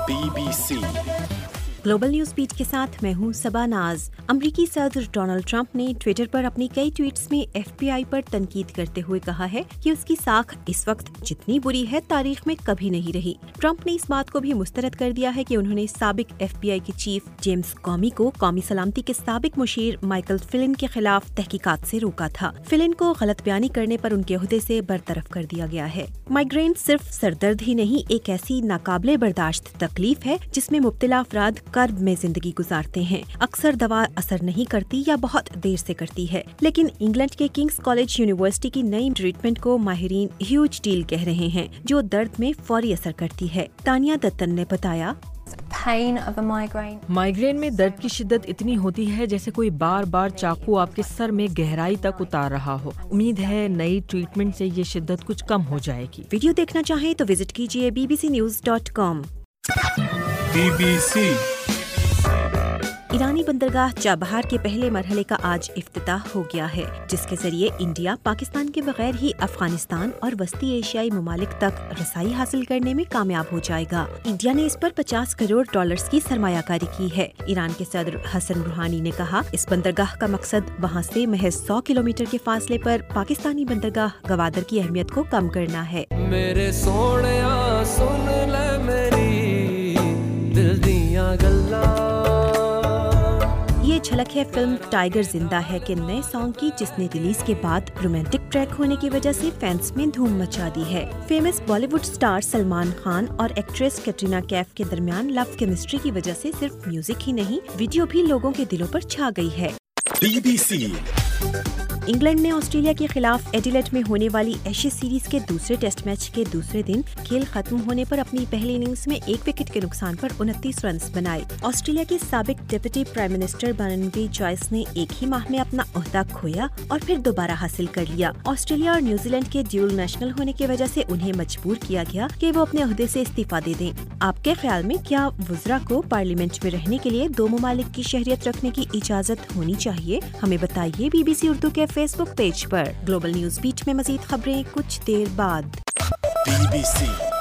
BBC global news beat के साथ मैं हूं सबा नाज। अमरीकी सदर डोनाल्ड ट्रंप ने ट्विटर पर अपनी कई ट्वीट्स में FBI पर तनकीद करते हुए कहा है कि उसकी साख इस वक्त जितनी बुरी है तारीख में कभी नहीं रही। ट्रंप ने इस बात को भी मुस्तरद कर दिया है कि उन्होंने साबिक FBI के चीफ जेम्स कॉमी को कौमी सलामती के साबिक मुशीर माइकल फिलिन के खिलाफ तहकीकात से रोका था। फिलिन को गलत बयानी करने पर उनके ओहदे से बरतरफ कर दिया गया है। माइग्रेन सिर्फ सरदर्द ही नहीं, एक ऐसी नाकाबिले बर्दाश्त तकलीफ है जिसमें मुब्तला अफराद कर्ब में जिंदगी गुजारते हैं। अक्सर दवा असर नहीं करती या बहुत देर से करती है, लेकिन इंग्लैंड के किंग्स कॉलेज यूनिवर्सिटी की नई ट्रीटमेंट को माहिरीन ह्यूज डील कह रहे हैं, जो दर्द में फौरी असर करती है। तानिया दत्तन ने बताया, माइग्रेन में दर्द की शिद्दत इतनी होती है जैसे कोई बार बार चाकू आपके सर में गहराई तक उतार रहा हो। उम्मीद है नई ट्रीटमेंट से ये शिद्दत कुछ कम हो जाएगी। वीडियो देखना चाहें तो विजिट कीजिए bbcnews.com। BBC ईरानी बंदरगाह चाबहार के पहले मरहले का आज इफ्तिताह हो गया है, जिसके जरिए इंडिया पाकिस्तान के बगैर ही अफगानिस्तान और वस्ती एशियाई ममालिक तक रसाई हासिल करने में कामयाब हो जाएगा। इंडिया ने इस पर $50 करोड़ की सरमायाकारी की है। ईरान के सदर हसन रूहानी ने कहा, इस बंदरगाह का मकसद वहाँ से महज 100 किलोमीटर के फासले पर पाकिस्तानी बंदरगाह गवादर की अहमियत को कम करना है। मेरे सोहणिया सुन ले मेरी दिल दियां गल्लां। ये झलक है फिल्म टाइगर जिंदा है के नए सॉन्ग की, जिसने रिलीज के बाद रोमांटिक ट्रैक होने की वजह से फैंस में धूम मचा दी है। Famous Bollywood star Salman Khan और एक्ट्रेस कैटरीना कैफ के दरमियान लव केमिस्ट्री की वजह से सिर्फ म्यूजिक ही नहीं, वीडियो भी लोगों के दिलों पर छा गई है। BBC इंग्लैंड ने ऑस्ट्रेलिया के खिलाफ एडिलेड में होने वाली एशेज सीरीज के दूसरे टेस्ट मैच के दूसरे दिन खेल खत्म होने पर अपनी पहली इनिंग्स में 1 विकेट के नुकसान पर 29 रन बनाए। ऑस्ट्रेलिया के साबिक deputy prime minister Barnaby Joyce ने एक ही माह में अपना ओहदा खोया और फिर दोबारा हासिल कर लिया। ऑस्ट्रेलिया और न्यूजीलैंड के ड्यूल नेशनल होने की वजह से उन्हें मजबूर किया गया कि वो अपने ओहदे से इस्तीफा दे दें। आपके ख्याल में क्या वुज़रा को पार्लियामेंट में रहने के लिए 2 ममालिक की शहरियत रखने की इजाजत होनी चाहिए? हमें बताइए BBC उर्दू के फेसबुक पेज पर। ग्लोबल न्यूज बीट में मजीद खबरें कुछ देर बाद। BBC